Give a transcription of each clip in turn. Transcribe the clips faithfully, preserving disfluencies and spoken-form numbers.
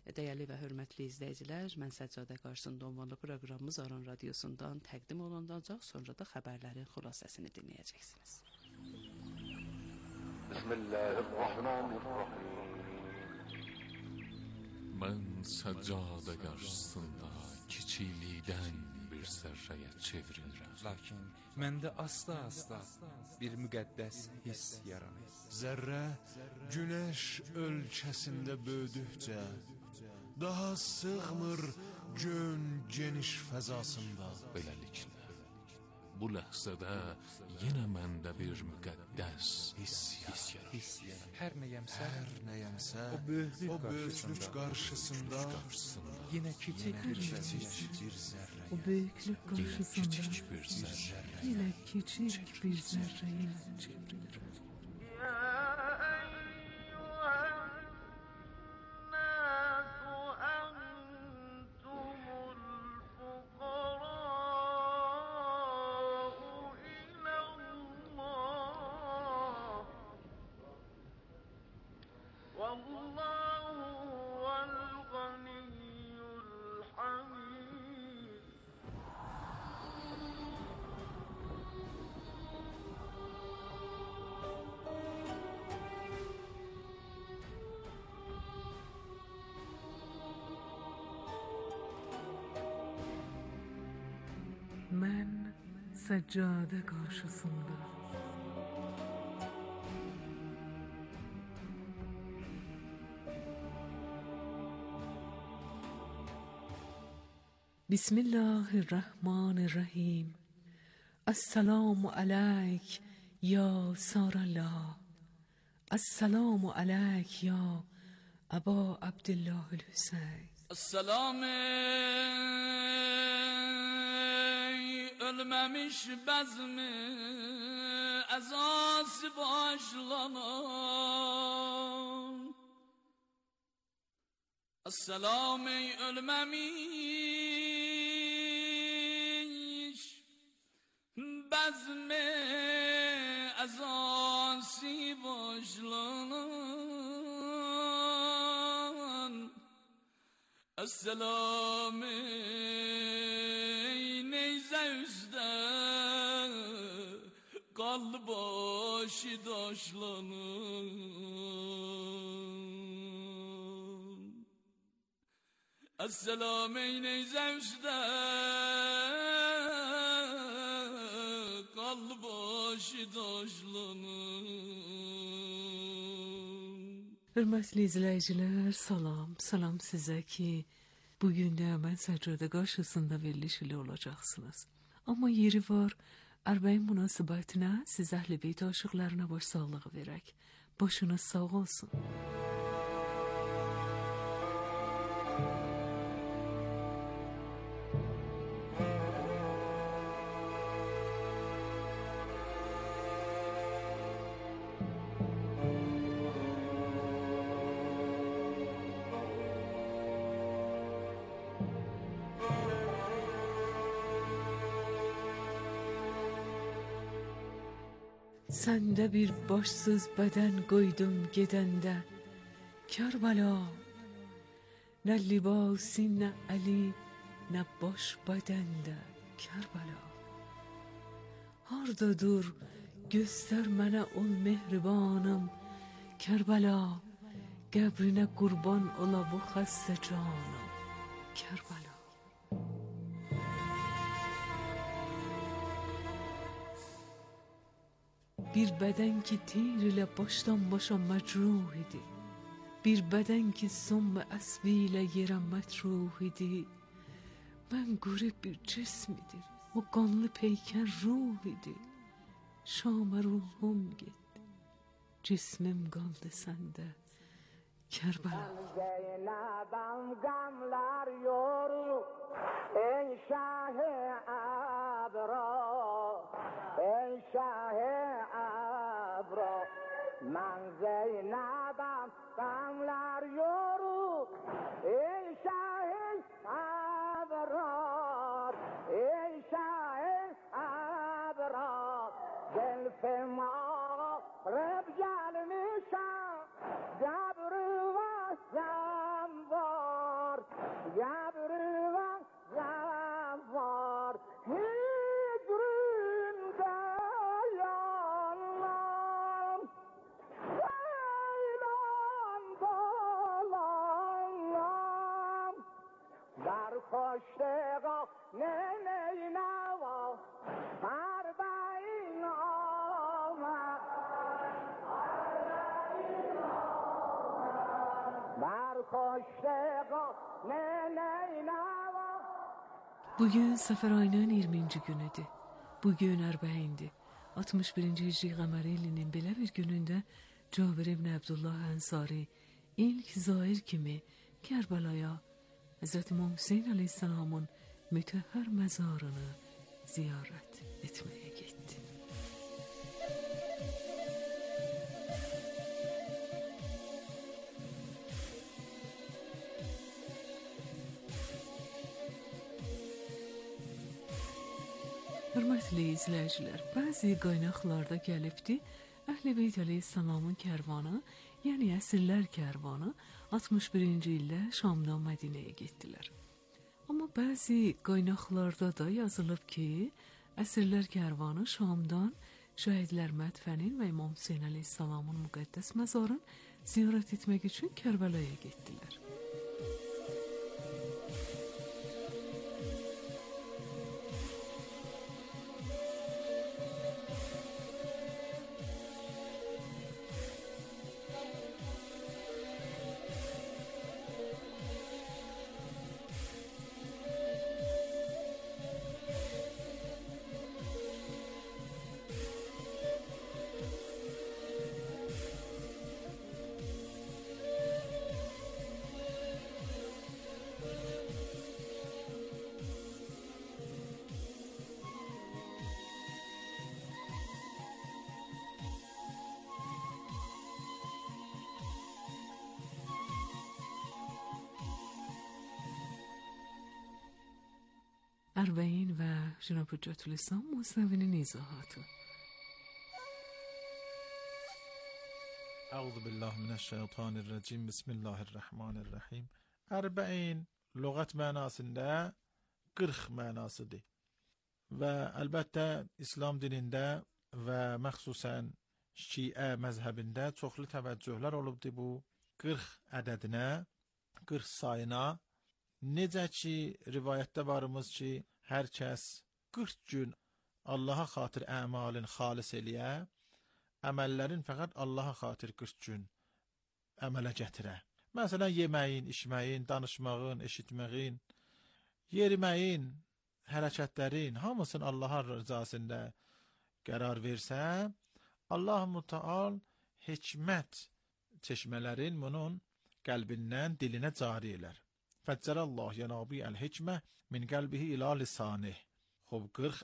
Dəyərli və hörmətli izləyicilər, mən Səccadə qarşısında ünvanlı proqramımız Aran Radiosundan təqdim olunacaq, sonra da xəbərlərin xülasəsini dinləyəcəksiniz. Bismillahirrahmanirrahim. Mən Səccadə qarşısında kiçiklikdən bir zərrəyə çevrilirəm. Lakin məndə asta-asta bir müqəddəs hiss yaranır. Zərrə günəş ölçəsində böyüdükcə daha sığmır gön geniş fəzasında. Beləliklə, bu ləhzədə yenə məndə bir müqəddəs hiss yaranır. Hər nəyəmsə, Hər nəyəmsə o böyüklük o böyüklük qarşısında, qarşısında yenə kiçik bir kiçik zərrə. bir zərrə. O büyüklük Yenə karşısında kiçik bir zərrə. yine küçük bir zerreye çevrilir. Ben seccade karşısında Bismillahirrahmanirrahim. Esselamu aleyk ya Sarallah. Esselamu aleyk ya Aba Abdillahil Hüseyin. Esselamu ölmemiş bezmi ezası başlanan. Esselamu ölmemiş bezmi ezası başlanan. Esselamu neyze üstte kalb başı daşlanın. Esselamu neyze üstte kalb başı daşlanın. Hörmətli izləyicilər, salam, salam sizə ki, bugün də mən Səccadə qarşısında veriliş ilə olacaqsınız. Amma yeri var, Ərbəyin münasibətinə siz Əhl-i Beyt aşıqlarına başsağlığı verək. Başınız sağ olsun. Səndə bir başsız bədən qoydum gedəndə, Kərbəla, nə libasin, nə əli, nə baş bədəndə, Kərbəla. Harda dur, göstər mənə ol mehribanım, Kərbəla, qəbrinə qurban ola bu xəstə canım, Kərbəla. Bir bədən ki tir ilə başdan başa məcruh idi, bir bədən ki son əsbi ilə yerə mətruh idi. Mən qurib bir cism idi, o qanlı peykən ruh idi. Şamə ruhum getdi, cismim qaldı səndə, Kərbəla. Zeynəbəm qəmlər yorulur, ey şah-ı əbrar, ey şah-ı əbrar. Mən Zeynəbəm qəmlər yorulur, ey şah-ı əbrar, ey şah-ı əbrar. Zülfüm ağrıb gəlmişəm, qəbri vəsəm var. Yabrıvan var hicrinde yanlar Ceylan dolanlar Dar koştuğa ne neyne var Arbain olma Dar koştuğa ne neyne var Bugün Səfər ayının iyirminci günüdür. Bugün ərbəyindir. altmış birinci Hicri qəməri ilinin belə bir günündə Cabir ibn Abdullah Ənsari ilk zair kimi Kərbəlaya Həzrət İmam Hüseyn əleyhissalamın mütəhhər məzarını ziyarət etməyə getdi. Hörmətli izləyicilər, bəzi qaynaqlarda gəlibdi, Əhl-i Beyt əleyhissalamın kərvanı, yəni əsirlər kərvanı altmış birinci ildə Şamdan Mədinəyə getdilər. Amma bəzi qaynaqlarda da yazılıb ki, əsirlər kərvanı Şamdan Şəhidlər Mədfənin və İmam Hüseyn əleyhissalamın müqəddəs məzarını ziyarət etmək üçün Kərbəlaya getdilər. Ərbəyin və Cənab Hüccətülislam Musnəvinin izahatı. Əuzu billahi minəşşeytanirracim. Bismillahirrahmanirrahim. Ərbəin lüğət mənasında qırx mənasıdır. Və əlbəttə İslam dinində və məxsusən Şiə məzhəbində çoxlu təvəccühlər olubdur bu qırx ədədinə, qırx sayına. Necə ki, rivayətdə varımız ki, hər kəs qırx gün Allaha xatir əmalin xalis eləyə, əməllərin fəqət Allaha xatir qırx gün əmələ gətirə. Məsələn, yeməyin, içməyin, danışmağın, eşitməyin, yeriməyin, hərəkətlərin, hamısını Allaha rızasında qərar versə, Allah-u Teala hikmət çeşmələrin bunun qəlbindən dilinə cari elər. Fəccərəllah yənabi əl-hikmə min qəlbihi ilə lisanih. Xob, qırx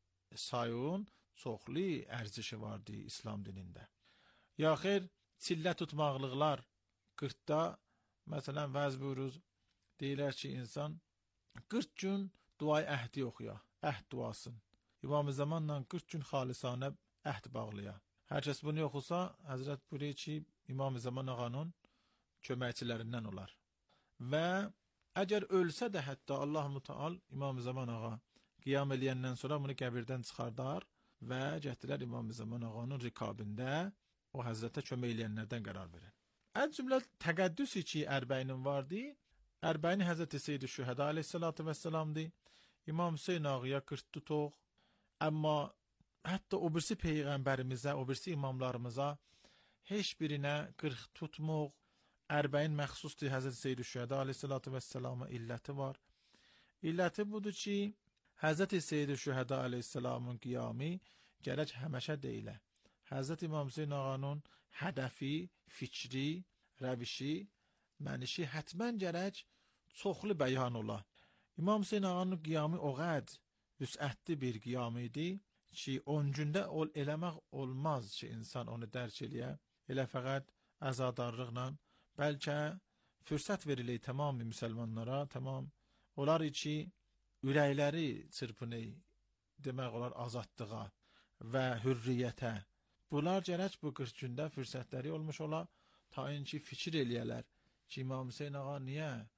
sayın çoxlu ərzişi vardı İslam dinində. Yaxır, çillə tutmaqlıqlar qırxda, məsələn, vəz buyuruz, deyilər ki, insan qırx gün duay əhdi oxuya, əhd duasın. İmam-ı Zamanla qırx gün xalisanə əhd bağlaya. Hər kəs bunu oxusa, Həzrət buyuruyor ki, İmam-ı Zaman ağanın köməkçilərindən olar. Və əgər ölsə də hətta Allah-u Teala İmam-ı Zaman ağa qiyam eləyəndən sonra bunu qəbirdən çıxardar və gətirər İmam-ı Zaman ağanın rikabində o Həzrətə kömək eləyənlərdən qərar verir. Ən cümlə təqəddüsü ki, ərbəyinin vardı. Ərbəyin Həzrəti Seyyid-i Şühəda aleyhissalatü vəssalamdır. İmam Hüseyn ağaya qırx tutuq. Amma hətta o birisi peyğəmbərimizə, o birisi imamlarımıza heç birinə qırx tutmuq. Ərbəyin məxsusdur Həzrəti Seyyid-i Şühəda aleyhissalatü vəssalama illəti var. İlləti budur ki, Həzrəti Seyyid-i Şühəda aleyhissalamın qiyamı gərək həməşə deyilə. Həzrəti İmam Hüseyn ağanın hədəfi, fikri, rəvişi, mənişi hətmən gərək çoxlu bəyan ola. İmam Hüseyn ağanın qiyamı o qəd vüsətli bir qiyamı idi ki, on gündə ol eləmək olmaz ki, insan onu dərk eləyə. Elə fəqət əzadarlıqla, bəlkə fürsət verilir tamam müsəlmanlara, tamam. Onlar ki, ürəkləri çırpını, demək olar azadlığa və hürriyyətə. Bunlar gərək bu qırx gündə fürsətləri olmuş ola, ta ki fikir eləyələr ki, İmam Hüseyn ağa niyə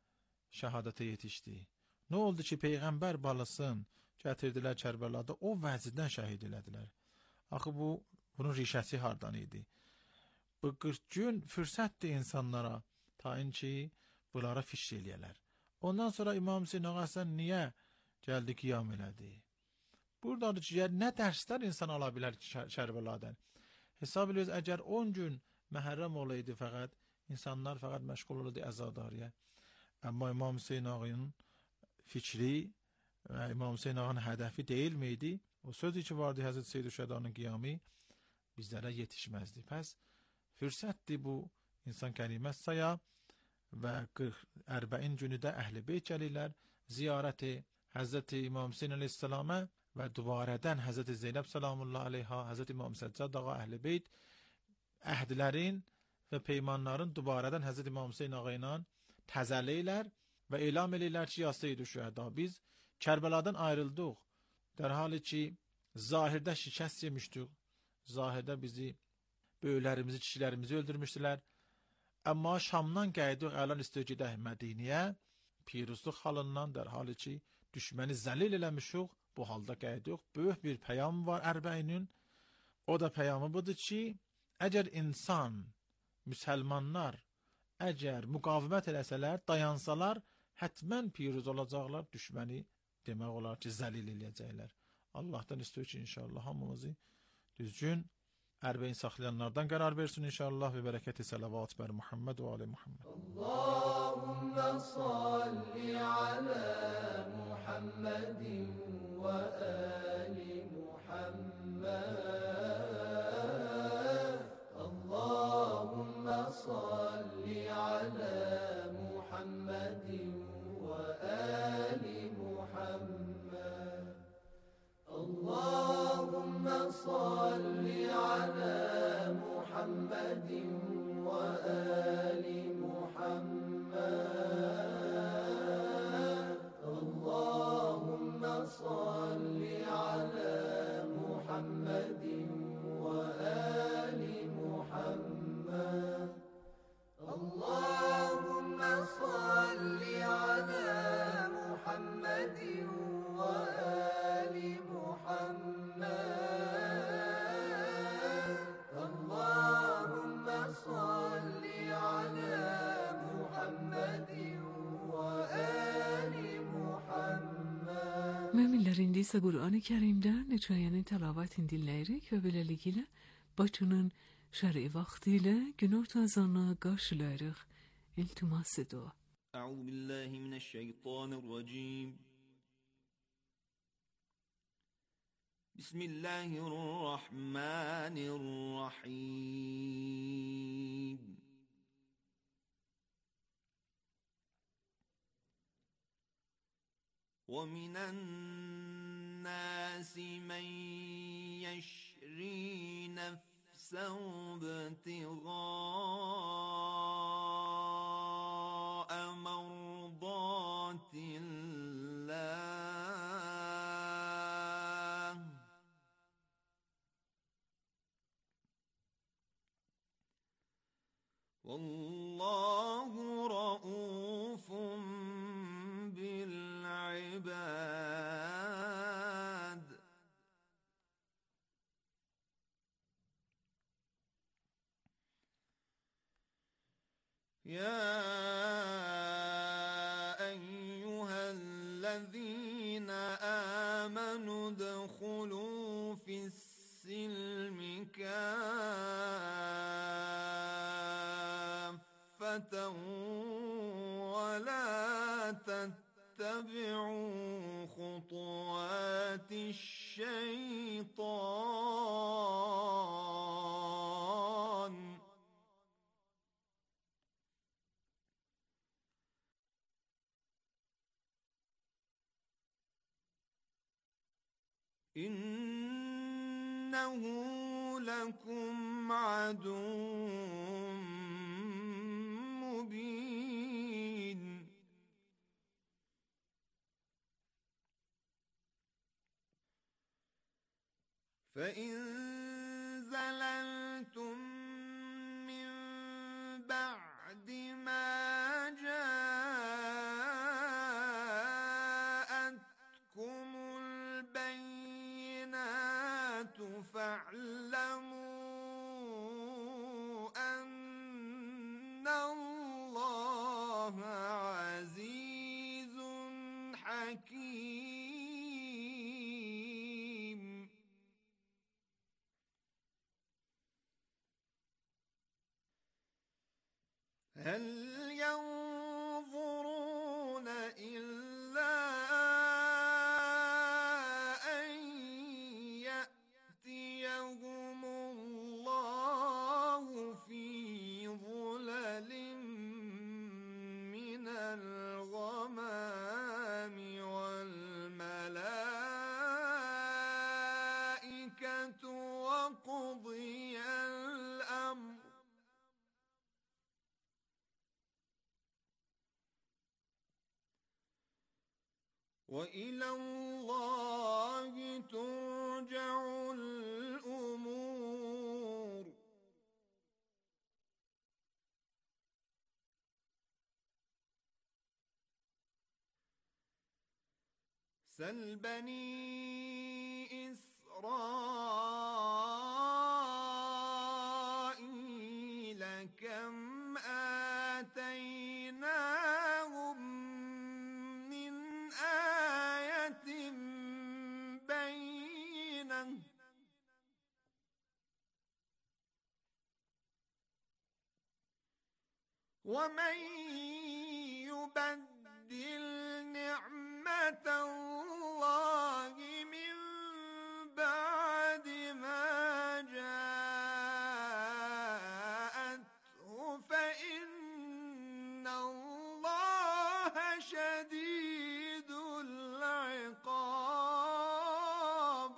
şəhadətə yetişdi. Nə oldu ki, Peyğəmbər balasın gətirdilər Kərbəlada, o vəzidən şəhid elədilər. Axı bu, bunun rişəsi hardan idi? Bu qırx gün fürsətdir insanlara, tayin ki, bunlara fiş eləyələr. Ondan sonra İmam Hüseyin Ağa Həsən niyə gəldi, qiyam elədi? Buradadır ki, nə dərslər insan ala bilər Kərbəladan? Hesab ediyoruz, əgər on gün məhərrəm olaydı fəqət, insanlar fəqət məşğul olurdu əzadariyə. Amma İmam Hüseyin Ağa'nın fikri və İmam Hüseyin Ağa'nın hədəfi deyil miydi? O sözü ki vardı Həzrət Seyyid-i Şəhədanın qiyamı bizlərə yetişməzdi. Pəs fürsətdir bu insan qənimət saya və qırx ərbəin günü də Əhl-i Beyt gəlirlər, ziyarəti Həzrət İmam Hüseyin Aleyhisselamə və dubarədən Həzrət Zeynəb Salamullah Aleyha, Həzrət İmam Səccad Ağa, Əhl-i Beyt əhdlərin və peymanların dubarədən Həzrət İmam Hüseyin Ağa ilə təzələylər və elam eləyirlər ki, ya Seyyid-i Şühəda, biz Kərbəladan ayrıldıq. Dər hali ki, zahirdə şikəst yemişdik. Zahirdə bizi, böyüklərimizi, kişilərimizi öldürmüşdülər. Amma Şamdan gəldik, əlan istiyor gedək Mədiniyə, piruzluq halından, dər hali ki, düşməni zəlil eləmişik, bu halda gəldik. Böyük bir pəyam var Ərbəyinin. O da pəyamı budur ki, əgər insan, müsəlmanlar, əgər müqavimət eləsələr, dayansalar, hətmən piruz olacaqlar, düşməni demək olar ki, zəlil eləyəcəklər. Allah'tan istiyor ki, inşallah hamımızı düzgün ərbəyin saxlayanlardan qərar versin inşallah və bərəkəti salavat bər Muhammed və ali Muhammed. Allahümme salli ala Muhammedin və ali Muhammed. Allahümme salli ala Muhammedin və ali Muhammed. Allahümme salli ala Muhammedin ve ali Muhammed. Allahümme salli ala Muhammedin ve ali Muhammed. Allahümme salli ala Muhammedin ve ali Muhammed. Allahümme salli ala Muhammedin ve ali Muhammed. Müminlerin ise Kur'an-ı Kerim'den neçayanın tilavetini dinleyerek ve böylelikle başının şer'i vaktiyle gün ortazanı karşılayarak iltimas ediyor. Euzu billahi mineşşeytanirracim. Bismillahirrahmanirrahim. وَمِنَ النَّاسِ مَنْ يَشْرِي نَفْسَهُ ابْتِغَاءَ مَرْضَاتِ اللَّهِ وَاللَّهُ رَءُوفٌ بالعباد. يا أيها الذين آمنوا ادخلوا في السلم كافة ولا تتبعوا خطوات الشيطان إنه لكم عدو مبين. فإن زللتم من بعد ما جاءكم واعلموا أن الله عزيز حكيم. هل ينظرون إلا أن يأتيهم الله في ظلل من الغمام والملائكة وقضي الأمر وإلى الله ترجع الأمور. سل بني إسرائيل كم آتيناهم من آية بينة ومن يبدل نعمة الله من بعد ما جاءته فإن الله شديد العقاب.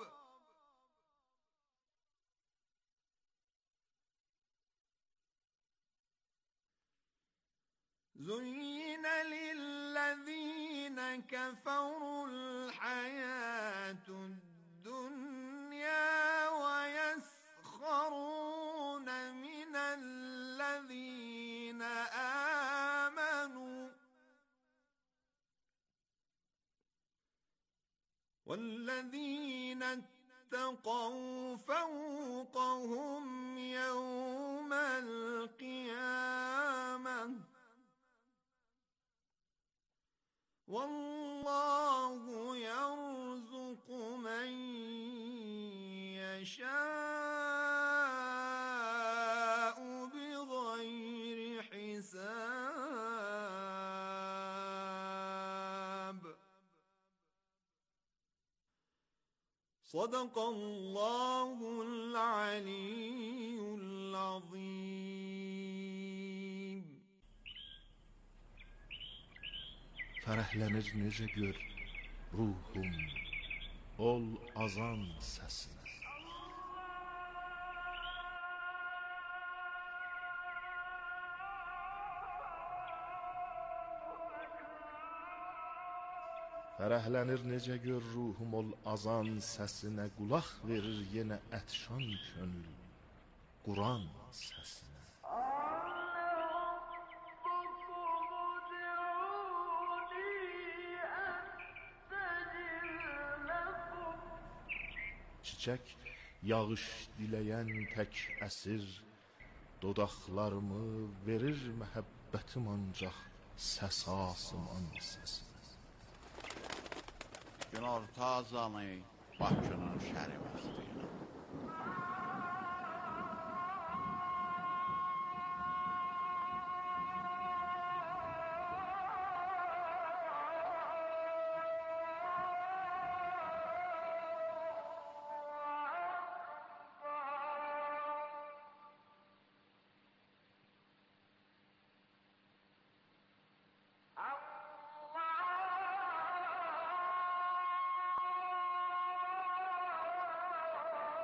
زين للذين كفروا الحياة الدنيا ويسخرون من الذين آمنوا والذين اتقوا فوقهم يوم القيامة والله يرزق من يشاء بغير حساب. صدق الله العلي العظيم. Fərəhlənir necə gör ruhum ol azan səsinə. Fərəhlənir necə gör ruhum ol azan səsinə, qulaq verir yenə ətşan könül Quran səsinə. Çiçək yağış diləyən tək əsir, dodaqlarımı verir məhəbbətim ancaq səs asıman səsinə. Günorta azanı Bakının şərifəsidir. Allah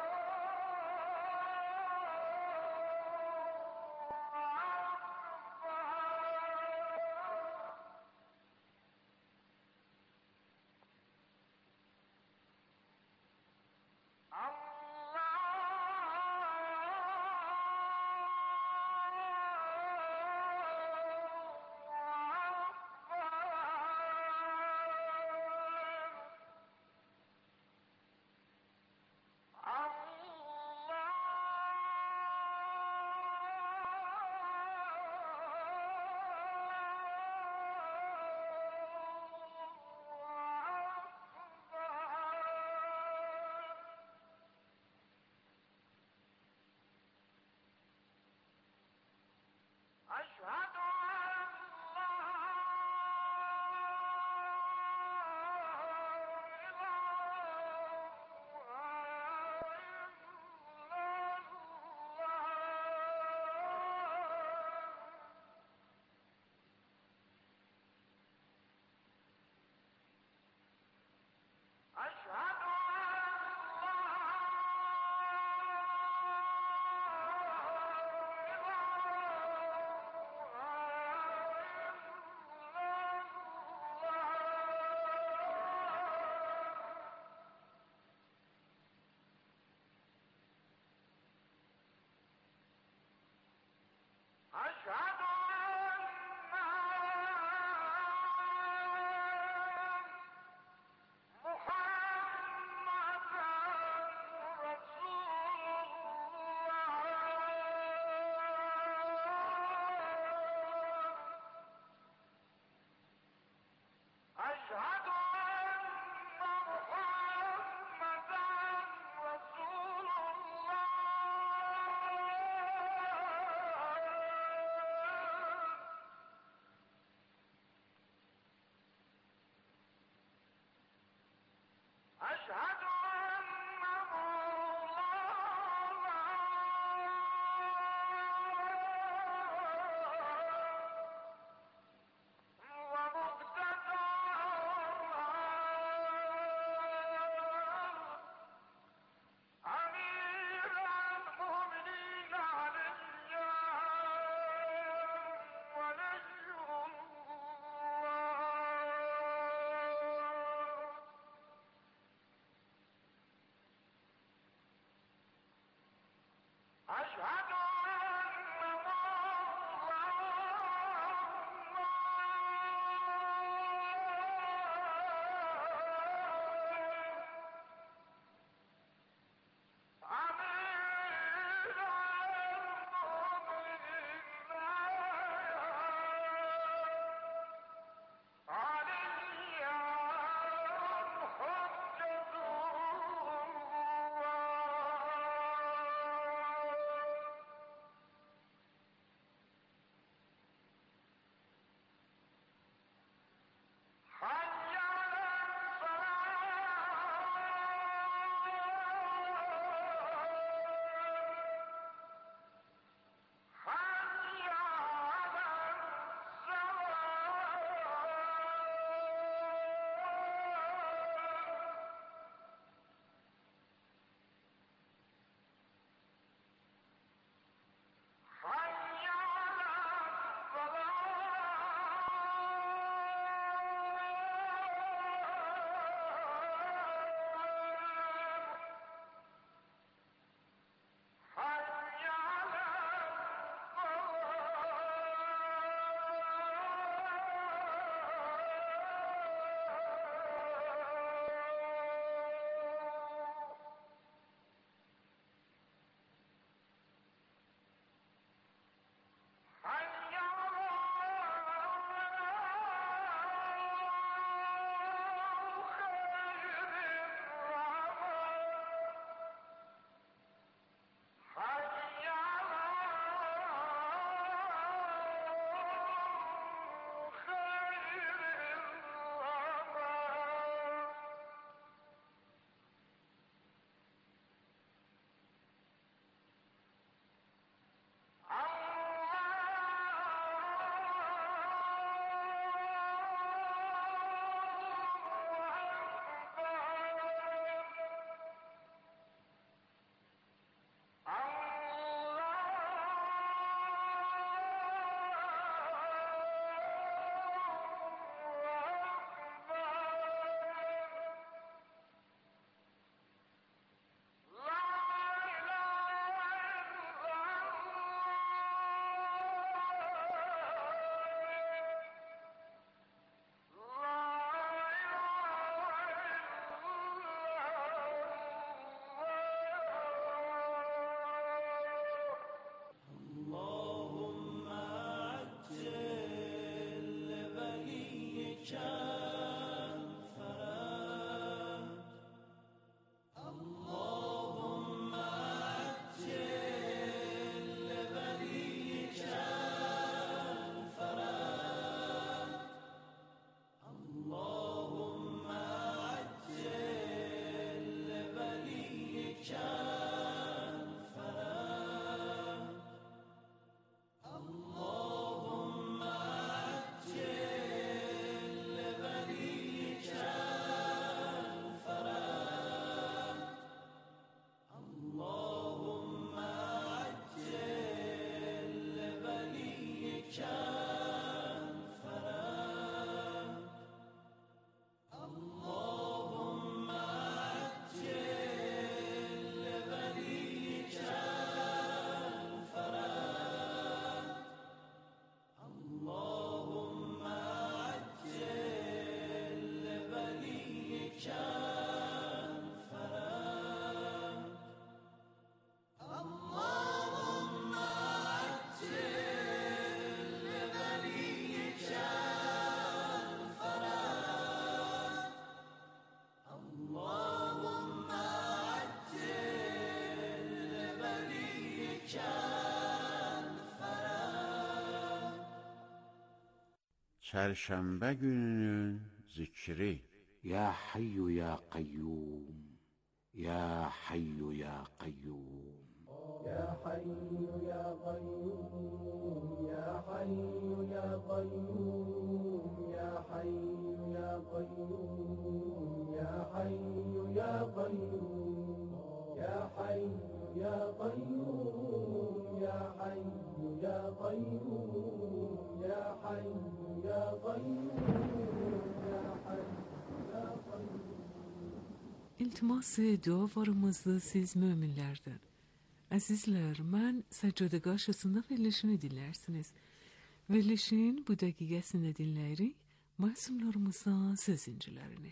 Çərşənbə gününün zikri. Ya Hayyu ya Qayyum, Ya Hayyu ya Qayyum. Ya Hayyu ya Qayyum, Ya Hayyu ya Qayyum, Ya Hayyu ya Qayyum, Ya Hayyu ya Qayyum, Ya Hayyu ya Qayyum, Ya Hayyu ya Qayyum, Ya Hayyu ya Qayyum, Ya Hayyu ya Qayyum. İltimas dualarımızı siz müminlerden. Azizler, mən səccədə qarşısında verilişini dinlərsiniz. Verilişin bu dəqiqəsində dinləyirik məsumlarımızdan söz incilərini.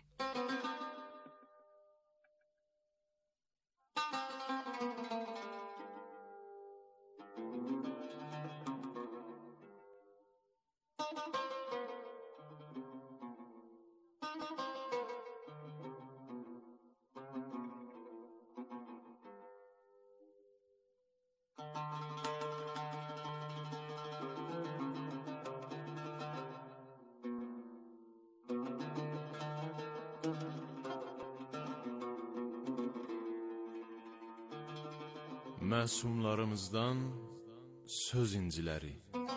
Məsumlarımızdan söz inciləri.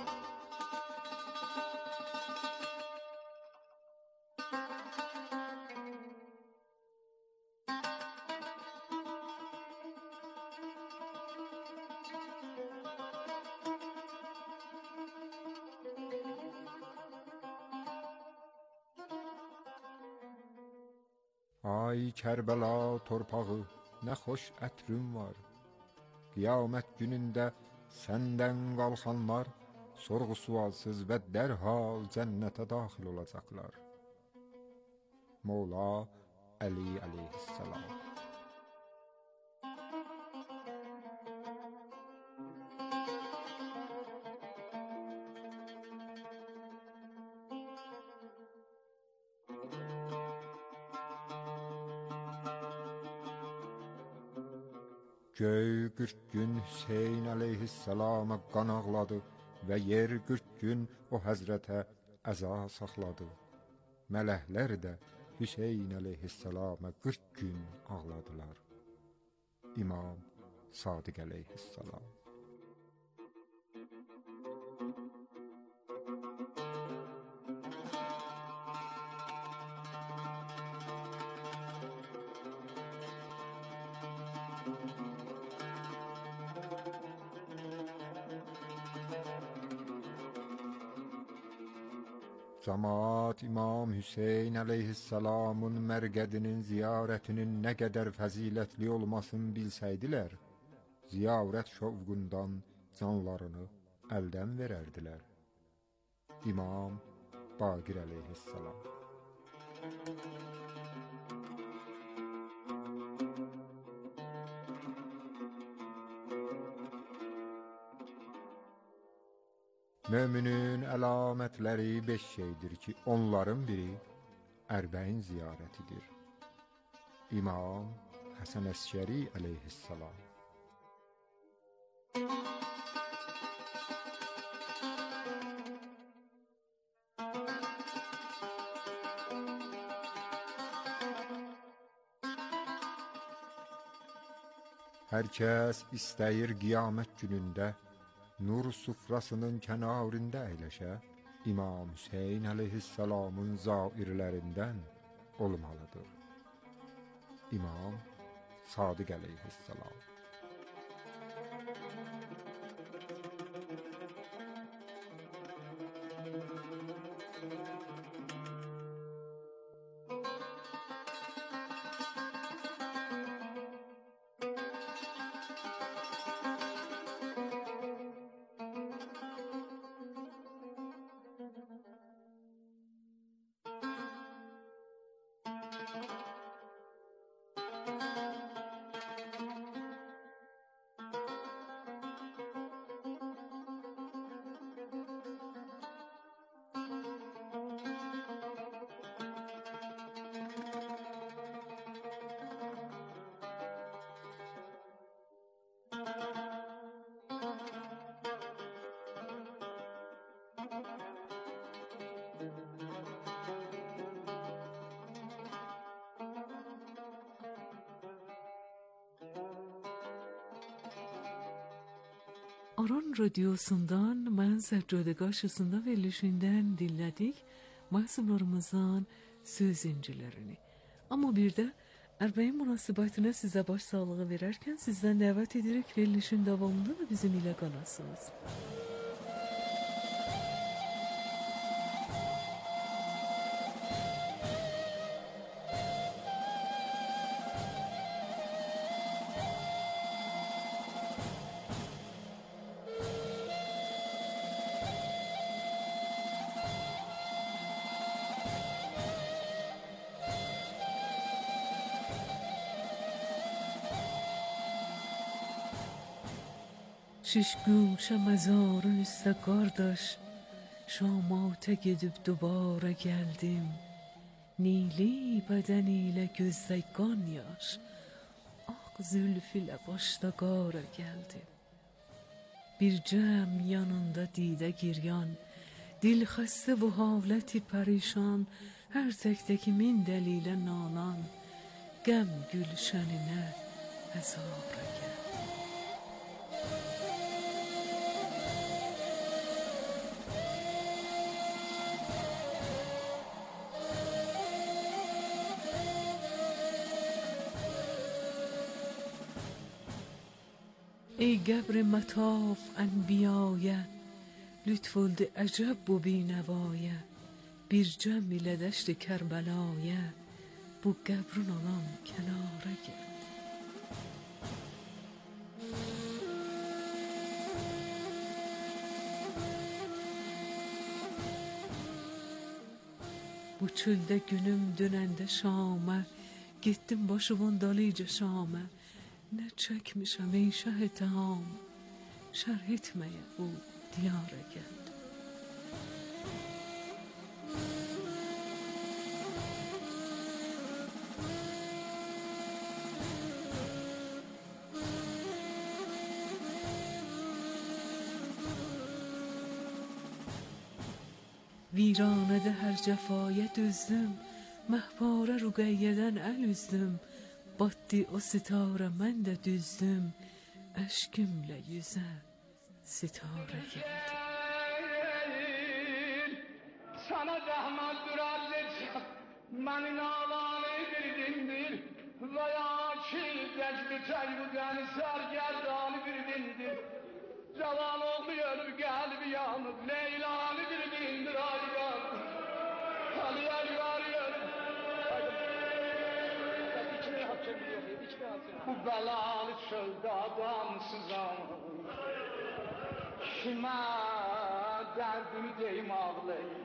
Ay Kərbəla torpağı, nə xoş ətrin var. Qiyamət günündə səndən qalxanlar sorğu sualsız və dərhal cənnətə daxil olacaqlar. Mola Əli əleyhissalam. Göy qırx gün Hüseyn əleyhissalama qan ağladı və yer qırx gün o həzrətə əza saxladı. Mələklər də Hüseyn əleyhissalama qırx gün ağladılar. İmam Sadiq əleyhissalam. Camaat İmam Hüseyn əleyhissalamın mərqədinin ziyarətinin nə qədər fəzilətli olmasını bilsəydilər, ziyarət şovqundan canlarını əldən verərdilər. İmam Baqir əleyhissalam. Möminin əlamətləri beş şeydir ki, onların biri Ərbəin ziyarətidir. İmam Həsən Əskəri əleyhissalam. Hər kəs istəyir qiyamət günündə nur sufrasının kənarında əyləşə, İmam Hüseyn əleyhissalamın zairlərindən olmalıdır. İmam Sadiq əleyhissalam. Aran Radyosu'ndan mən Səccade qarşısında verilişindən dinlədik məhsullarımızdan söz incilərini. Amma bir də Ərbəin münasibətinə sizə baş sağlığı verərkən sizdən dəvət edirik verilişin davamında da bizim ilə qalasınız. Şiş guşa mezarı üstə qardaş, şamata gedib dubara gəldim. Nili bədən ilə gözdə qan yaş, ağ zülf ilə başda qara gəldim. Bir cəm yanında didə giryan, dil xəstə bu haləti pərişan, hər təkdəki min dəlilə nalan, qəm gülşəninə əzara gəldim. ای قبر مطاف انبیایه لطف oldu əcəb bu binəvaya bir cəm ilə dəşt Kərbəlaya bu qəbrun alan kənara gəldi. Bu çöldə günüm dönəndə Şamə getdim başımın dalıca Şamə. Nə çəkmişəm ey şah etiham, şərh etməyə bu diyara gəldim. Viranədə hər cəfaya dözdüm, məhpara Rüqəyyədən əl üzdüm. Batdı o sitarə, mən də düzdüm, əşkimlə yüzə sitarə gəldi. Sana zəhmətdir arz etsəm, mənin alanı bir dindir, və ya ki, gəcbi çəkbi dəni sərgərdanı bir dindir. Cavan oğlu ölüb, qəlbi yanıb, Leylanı bir dindir, ay yanıb, Ali yar yar yar. Bu bəlalı çöldə adamsızam, kimə dərdimi deyim ağlayım.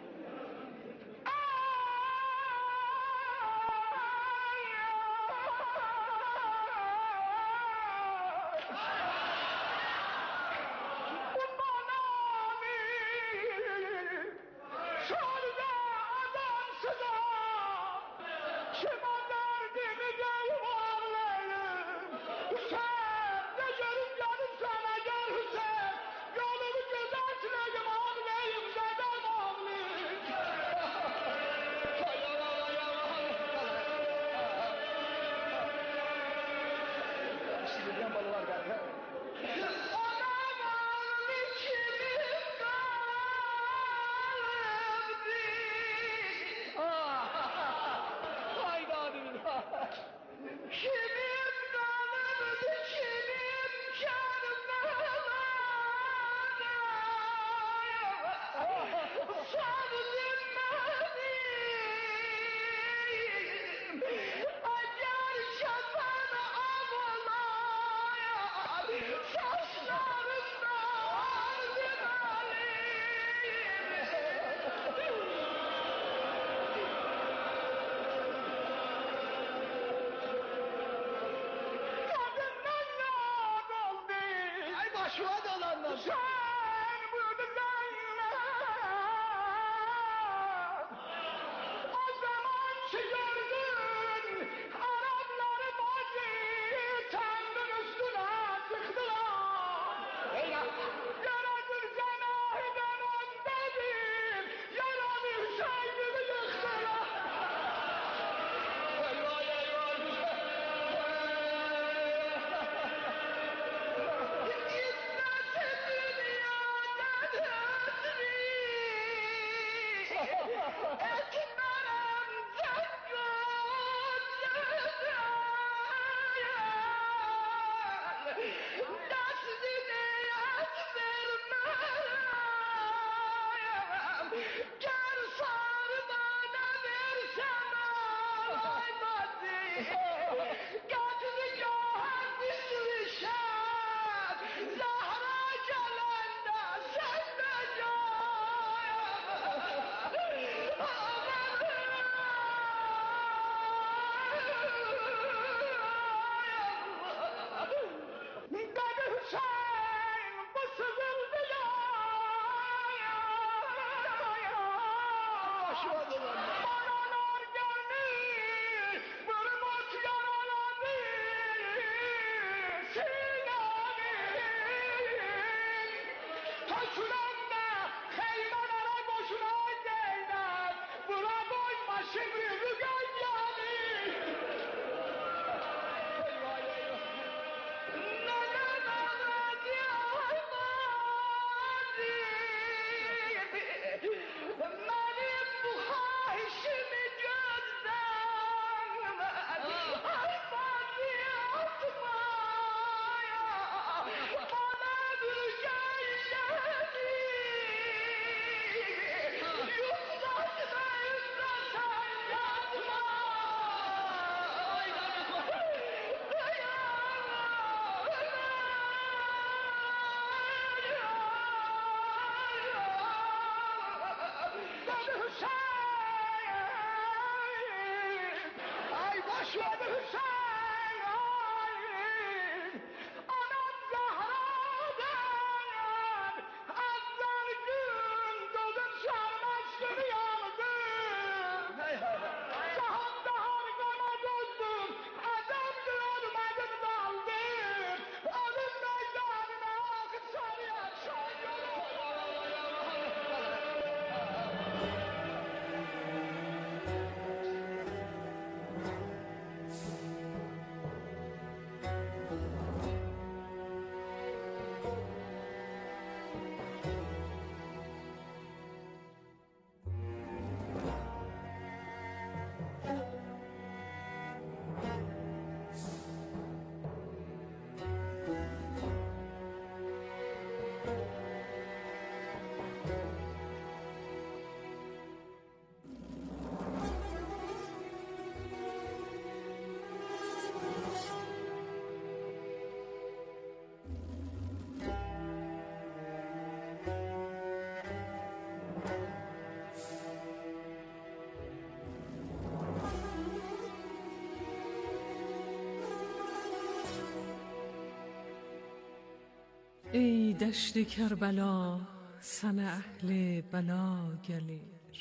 Ey dəşti Kərbəla, sənə əhli bəla gəlir.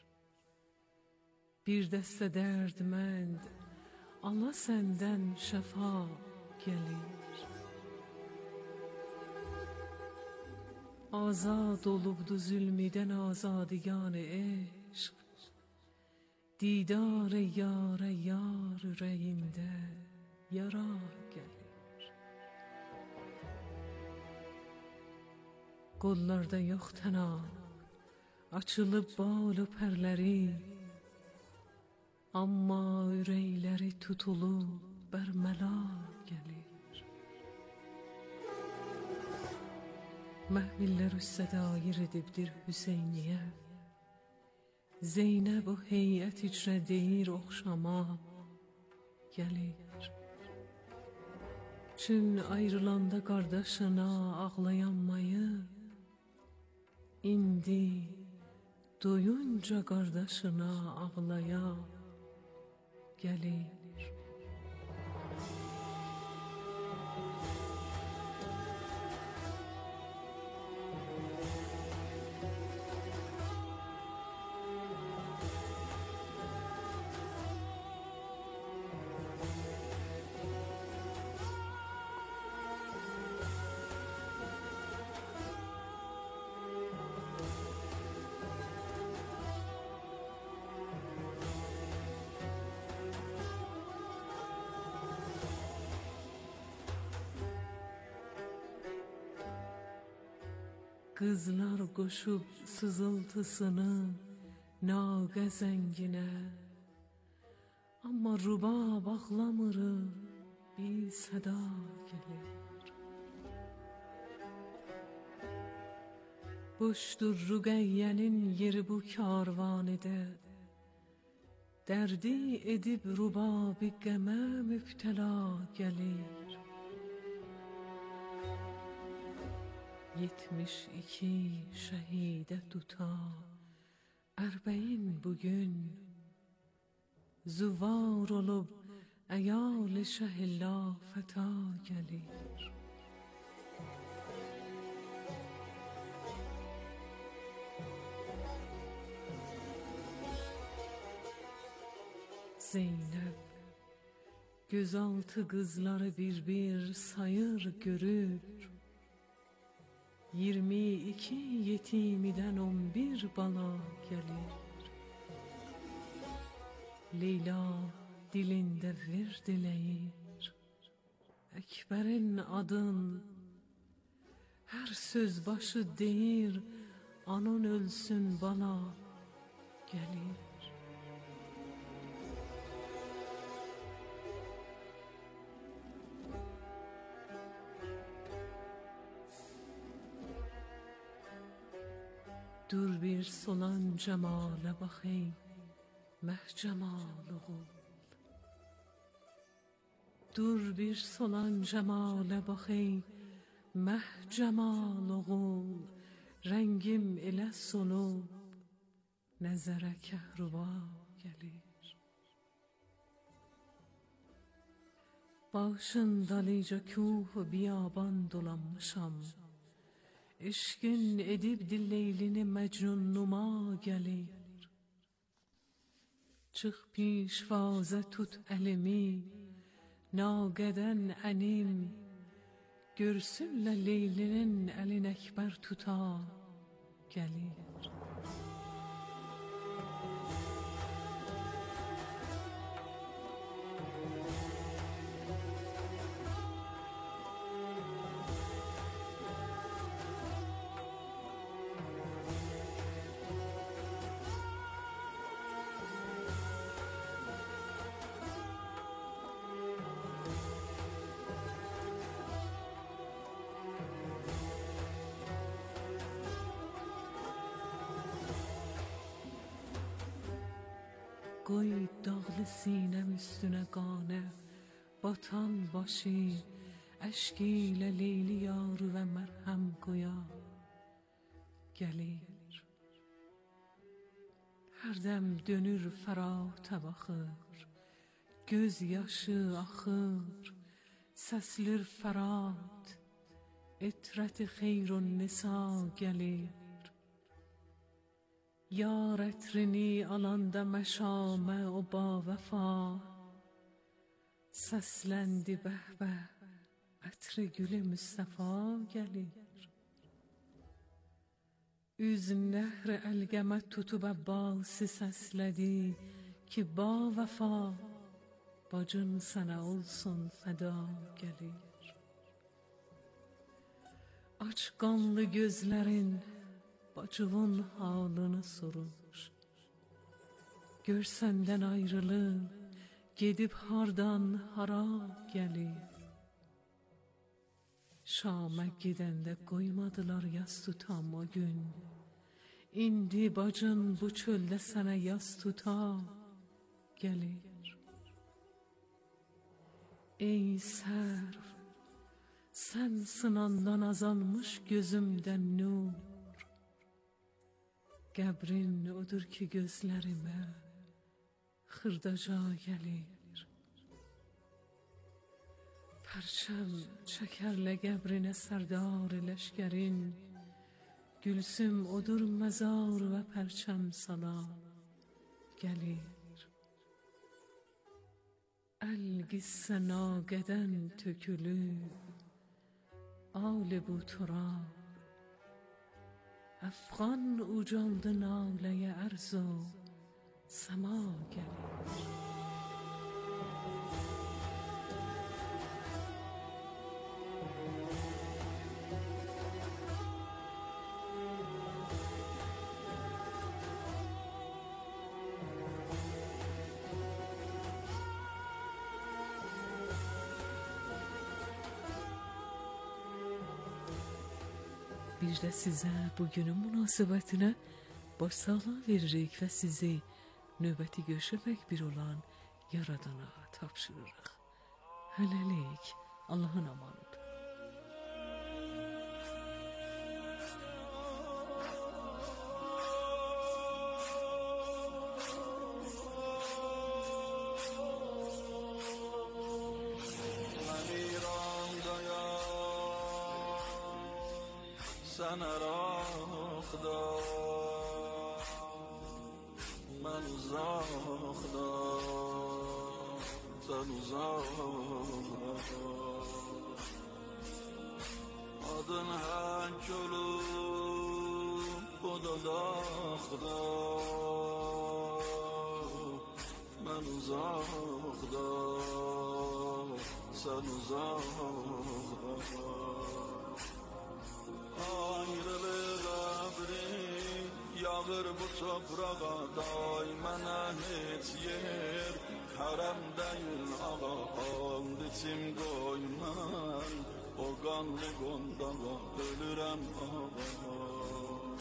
Bir dəstə dərdmənd, Allah səndən şəfa gəlir. Azad olubdu zülmidən azadiyan eşq, didar yar yar ürəyimdə yara gəlir. Qollarda yox tənam, açılıb bal و pərləri, amma ürəkləri tutulub bərməla gəlir. Məhvillər üstə dair edibdir Hüseyniyə, Zeynəb o heyət icrə deyir oxşama gəlir. Çün ayrılanda qardaşına ağlayanmayı, indi doyunca qardaşına ağlaya gəlir. Qızlar qoşub sızıltısını nağə zənginə, amma rubab ağlamırıq, bir səda gəlir. Boşdur Rüqəyyənin yeri bu karvanədə, dərdi edib rubabi qəmə mübtəla gəlir. Yetmiş iki şəhidə tuta ərbəyin bugün, züvar olub əyal şəhillə fəta gəlir. Zeynəb gözaltı qızları bir-bir sayır görür, yirmi iki yetimidən on bir bala gəlir. Leyla dilində vir diləyir, Əkbərin adın, hər söz başı deyir, anan ölsün bala gəlir. Dur bir solan cəmalə bax ey, məh cəmal oğul. Dur bir solan cəmalə bax ey, məh cəmal oğul. Rəngim elə solub, nəzərə kəhruba gəlir. Başın dalıca kuh biyaban dolanmışam, eşqin edib dilleylini məcnun numa gəlir. Çıx pişvazə tut əlimi, naqədən ənim, görsünlə leylinin əlin əkbər tuta gəlir. Qoy dağlı sinəm üstünə qanə, batan başı, əşq ilə leyli yarı və mərhəm qoya gəlir. Hərdəm dönür fərata baxır, göz yaşı axır, səslir fərat, اطرت خیر النسا gelir. Yar ətrini alanda məşamə o ba vəfa, səsləndi bəhbəh, ətri gülü Müstəfa gəlir. Üz nəhr əlqəmət tutub Əbbasi səslədi ki, ba vəfa, bacın sənə olsun fəda gəlir. Aç qanlı gözlərin, bacımın halını soruş. Gör səndən ayrılıb, gedib hardan hara gəlir. Şamə gedəndə qoymadılar yas tutam o gün. İndi bacın bu çöldə sənə yas tuta gəlir. Ey sərv, sən sınandan azalmış gözümdən nur. Qəbrin odur ki gözlərimə xırdaca gəlir. Pərçəm çəkərlə qəbrinə sərdar leşkərin, Gülsüm odur məzar və pərçəm sana gəlir. Əl-qissə naqədən tökülüb, al bu turab, Əfqan ucaldı naləyə ərz o səma gəlir. Bir də sizə bugünün münasibətinə başsağlığı veririk və sizi növbəti görüşmək bir olan Yaradana tapşırırıq. Hələlik, Allahın amanıdır. Sen arakda, ben uzakda, sen uzakda. Adın hak olup bu dodakda, ben uzakda, sen uzakda. Ayrılık abri yağır bu toprağa, daimənə heç yer hərəm deyil ağam, diçim qoymam o qanlı qondağa, ölürəm ağam.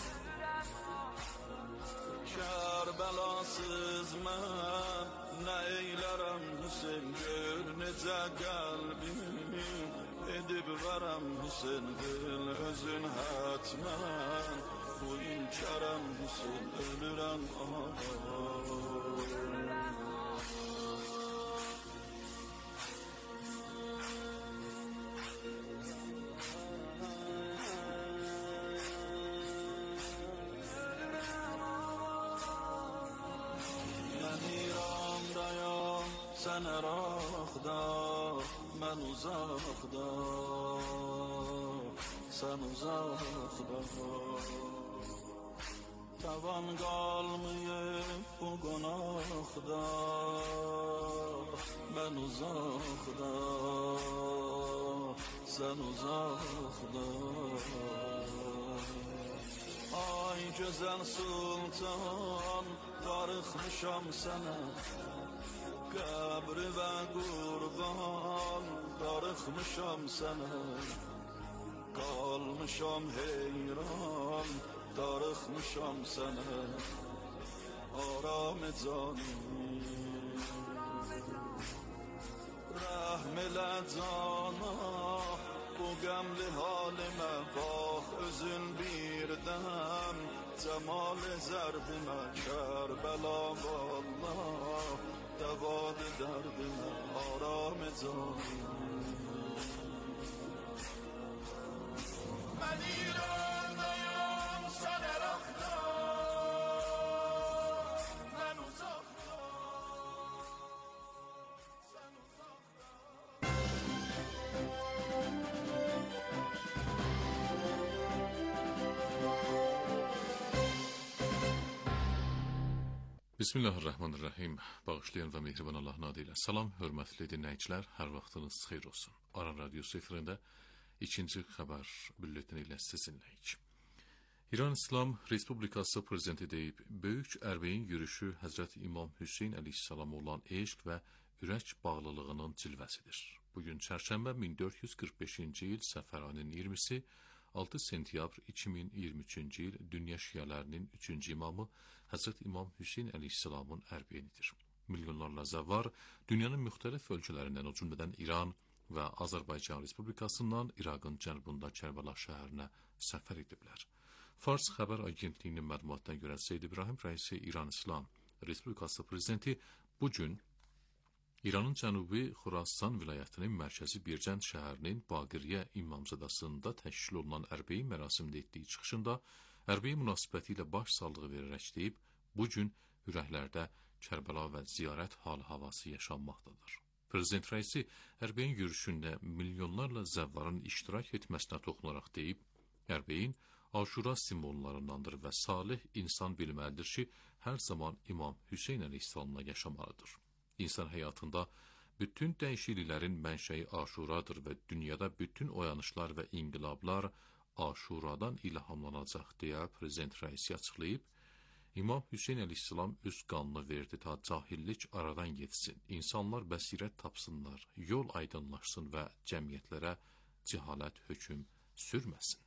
Kərbəlasız mən nə eylərəm Hüseyin, gör necə qəlbimi edib verəm Hüseyin, dil özün hətmən bu inkərəm Hüseyin, ölürəm ağam. Sen Irak'da, ben uzakda, sen uzakda. Tavan kalmayıp bu konakda, ben uzakda, sen uzakda. Ay güzel sultan, darıkmışam sana, Qəbri və qurban darıxmışam sənə, qalmışam heyran darıxmışam sənə, aram canım. Rəhm elə cana bu qəmli halimə, bax özün birdəm cəmal-i zərbimə, Kərbəla vallah Dəvad dərdimə, aram canım. Mən İrandayım, sən Əraqda, mən uzaqda, sən uzaqda. Bismillahirrahmanirrahim. Bağışlayan və mehriban Allahın adı ilə salam, hörmətli dinləyicilər, hər vaxtınız xeyir olsun. Aran Radyosu efirində ikinci xəbər bülletini ilə sizinləyik. İran İslam Respublikası prezidenti deyib, böyük Ərbəyin yürüyüşü Həzrət İmam Hüseyn əleyhissalama olan eşq və ürək bağlılığının cilvəsidir. Bugün çərşənbə min dörd yüz qırx beşinci il Səfəranın iyirmisi, altı sentyabr iki min iyirmi üçüncü il dünya şiələrinin üçüncü imamı Həzrət İmam Hüseyn əleyhissalamın ərbeyinidir. Milyonlarla zəvvar dünyanın müxtəlif ölkələrindən, o cümlədən İran və Azərbaycan Respublikasından İraqın cənubunda Kərbəla şəhərinə səfər ediblər. Fars xəbər agentliyinin məlumatına görə Seyyid İbrahim Rəisi İran İslam Respublikası prezidenti bu gün İranın cənubi Xurasan vilayətinin mərkəzi Bircənd şəhərinin Baqiriyə İmamzadasında təşkil olunan ərbeyin mərasimdə etdiyi çıxışında ərbeyin münasibəti ilə baş sağlığı verərək deyib, bu gün ürəklərdə Kərbəla və ziyarət hal havası yaşanmaqdadır. Prezident rəisi ərbeyin yürüyüşündə milyonlarla zəvvarın iştirak etməsinə toxunaraq deyib, ərbeyin Aşura simvollarındandır və salih insan bilməlidir ki, hər zaman İmam Hüseyn əleyhissalamla yaşamalıdır. İnsan həyatında bütün dəyişikliklərin mənşəyi Aşuradır və dünyada bütün oyanışlar və inqilablar Aşuradan ilhamlanacaq deyə prezident rəisi açıqlayıb, İmam Hüseyn əleyhissalam öz qanını verdi ta cahillik aradan getsin, insanlar bəsirət tapsınlar, yol aydınlaşsın və cəmiyyətlərə cəhalət hökm sürməsin.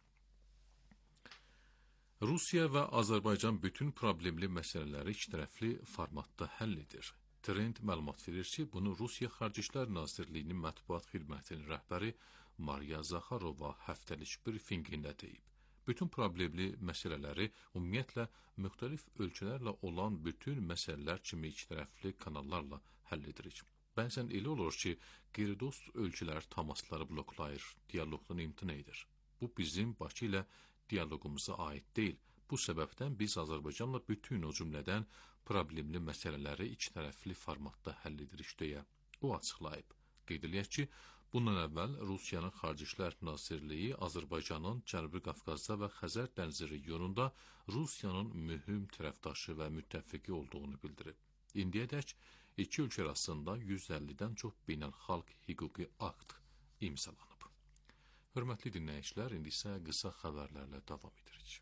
Rusiya və Azərbaycan bütün problemli məsələləri ikitərəfli formatda həll edir. Trend məlumat verir ki, bunu Rusiya Xarici İşlər Nazirliyinin mətbuat xidmətinin rəhbəri Mariya Zaxarova həftəlik brifinqində deyib. Bütün problemli məsələləri ümumiyyətlə müxtəlif ölkələrlə olan bütün məsələlər kimi ikitərəfli kanallarla həll edirik. Bəzən elə olur ki, qeyri-dost ölkələr təmasları bloklayır, diyaloqdan imtina edir. Bu bizim Bakı ilə diyaloqumuza aid deyil. Bu səbəbdən biz Azərbaycanla bütün o cümlədən problemli məsələləri ikitərəfli formatda həll edirik deyə o açıqlayıb. Qeyd eləyək ki, bundan əvvəl Rusiyanın Xarici İşlər Nazirliyi Azərbaycanın Cənubi Qafqazda və Xəzər dənizi regionunda Rusiyanın mühüm tərəfdaşı və müttəfiqi olduğunu bildirib. İndiyədək iki ölkə arasında yüz əllidən çox beynəlxalq hüquqi akt imzalanıb. Hörmətli dinləyicilər, indi isə qısa xəbərlərlə davam edirik.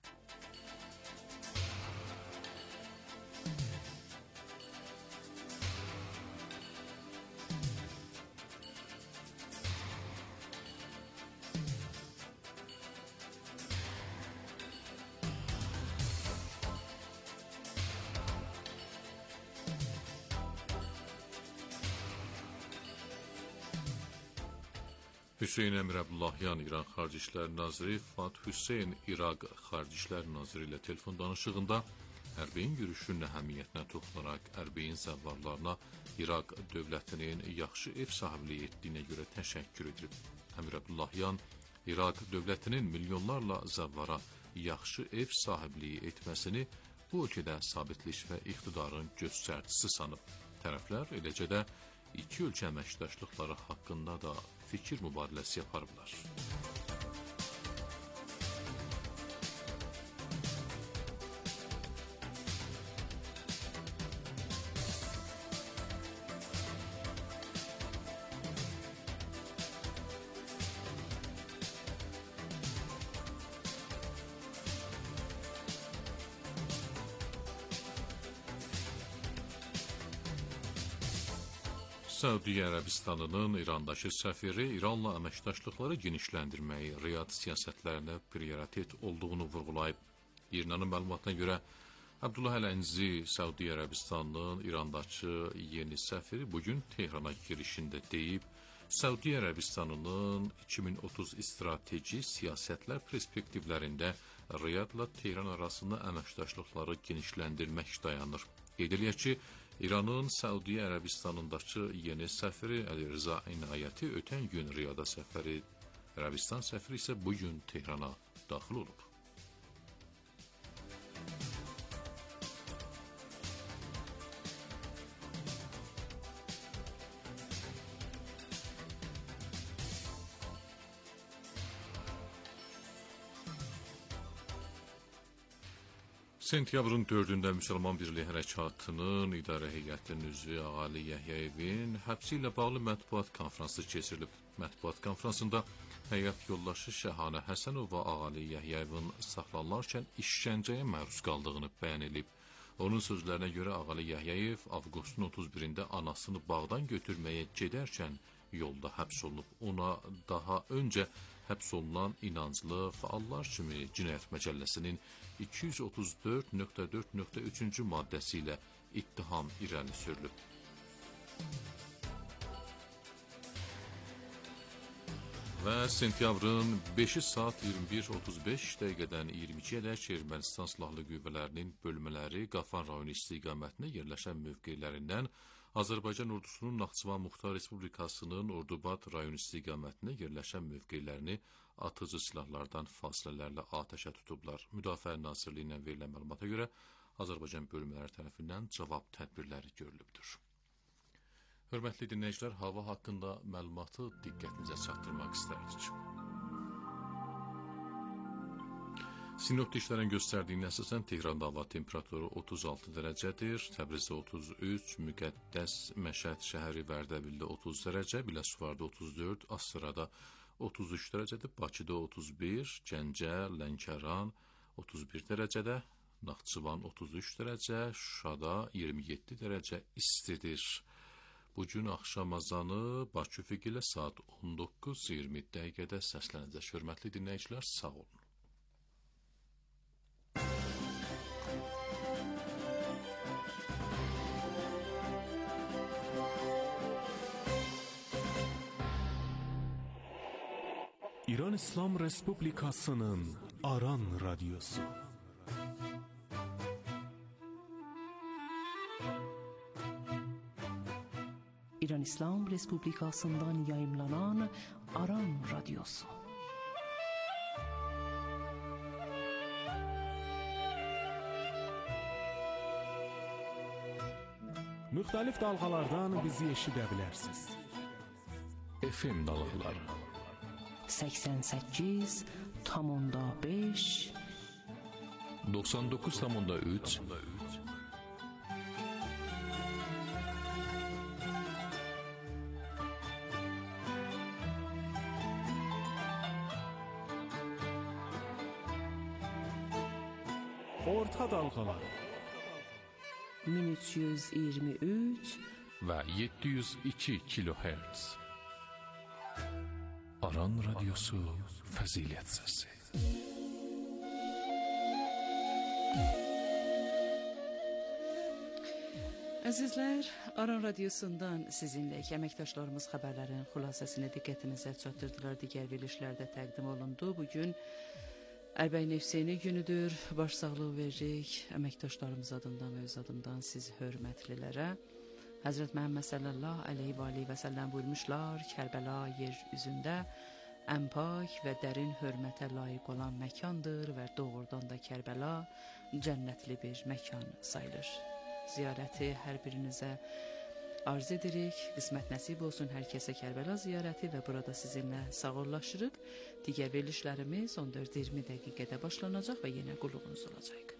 Hüseyn Əmir Əbdullahyan, İran Xarici İşlər Naziri Fuad Hüseyn İraq Xarici İşlər Naziri ilə telefon danışığında ərbeyin yürüyüşünün əhəmiyyətinə toxunaraq ərbeyin zəvvarlarına İraq dövlətinin yaxşı ev sahibliyi etdiyinə görə təşəkkür edib. Əmir Əbdullahyan İraq dövlətinin milyonlarla zəvvara yaxşı ev sahibliyi etməsini bu ölkədə sabitlik və iqtidarın göstəricisi sanıb. Tərəflər eləcə də iki ölkə əməkdaşlıqları haqqında da fikir mübadiləsi yaparıblar. Səudiyyə Ərəbistanının İrandakı səfiri İranla əməkdaşlıqları genişləndirməyi Riyad siyasətlərinə prioritet olduğunu vurğulayıb. İranın məlumatına görə Abdullah Əl-Ənzi Səudiyyə Ərəbistanının İrandakı yeni səfiri bugün Tehrana girişində deyib, Səudiyyə Ərəbistanının iki min otuz strateji siyasətlər perspektivlərində Riyadla Tehran arasında əməkdaşlıqları genişləndirmək dayanır. Qeyd eləyək ki, İranın Səudiyyə Ərəbistanındakı yeni səfiri Əli Rza İnayəti ötən gün Riyada səfəri Ərəbistan səfiri isə bu gün Tehrana daxil olub. Sentyabrın dördündə Müsəlman Birliyi Hərəkatının idarə heyətinin üzvü Ağali Yəhyəyevin həbsi ilə bağlı mətbuat konfransı keçirilib. Mətbuat konfransında həyat yoldaşı Şəhanə Həsənova Ağali Yəhyəyevin saxlanılarkən işgəncəyə məruz qaldığını bəyan edib. Onun sözlərinə görə Ağali Yəhyəyev avqustun otuz birində anasını bağdan götürməyə gedərkən yolda həbs olunub. Ona daha öncə həbs olunan inanclı fəallar kimi Cinayət Məcəlləsinin iki yüz otuz dörd nöqtə dörd nöqtə üçüncü maddəsi ilə ittiham irəli sürülüb. Və sentyabrın beşi saat iyirmi bir otuz beş dəqiqədən iyirmi ikiyədək Ermənistan Silahlı Qüvvələrinin bölmələri Qafan rayonu istiqamətində yerləşən mövqelərindən Azərbaycan ordusunun Naxçıvan Muxtar Respublikasının Ordubad rayon istiqamətində yerləşən mövqelərini atıcı silahlardan fasilələrlə atəşə tutublar. Müdafiə Nazirliyindən verilən məlumata görə Azərbaycan bölmələri tərəfindən cavab tədbirləri görülübdür. Hörmətli dinləyicilər, hava haqqında məlumatı diqqətinizə çatdırmaq istərdik. Sinoptiklərin göstərdiyinə əsasən Tehranda hava temperaturu otuz altı dərəcədir, Təbrizdə otuz üç, Müqəddəs Məşəd şəhəri Vərdəbildə otuz dərəcə, Biləsuvarda otuz dörd, Asırada otuz üç dərəcədir, Bakıda otuz bir, Gəncə, Lənkəran otuz bir dərəcədə, Naxçıvan otuz üç dərəcə, Şuşada iyirmi yeddi dərəcə istidir. Bugün axşam azanı Bakı üfüqü ilə saat on doqquz iyirmi dəqiqədə səslənəcək. Hörmətli dinləyicilər, sağ olun. İran İslam Respublikasının Aran Radyosu. İran İslam Respublikasından yayımlanan Aran Radyosu. Müxtəlif dalğalardan bizi eşidə bilərsiniz. F M dalğaları səksən səkkiz tam onda beş doxsan doqquz tam onda üç Orta dalğaları min üç yüz iyirmi üç və yeddi yüz iki kilohertz. Aran Radyosu Fəzilət Səsi. Əzizlər, Aran Radyosundan sizinləyik. Əməkdaşlarımız xəbərlərin xülasəsini diqqətinizə çatdırdılar. Digər verilişlərdə təqdim olundu. Bugün Ərbəyin Hüseyni günüdür. Baş sağlığı veririk. Əməkdaşlarımız adından və öz adından siz hörmətlilərə. Həzrət Məhəmməd sallallahu aleyhi və səlləm buyurmuşlar, Kərbəla yer üzündə ən pak və dərin hörmətə layiq olan məkandır və doğrudan da Kərbəla cənnətli bir məkan sayılır. Ziyarəti hər birinizə arz edirik. Qismət nəsib olsun hər kəsə Kərbəla ziyarəti və burada sizinlə sağollaşırıq. Digər verilişlərimiz on dörd iyirmi dəqiqədə başlanacaq və yenə qulluğunuz olacaq.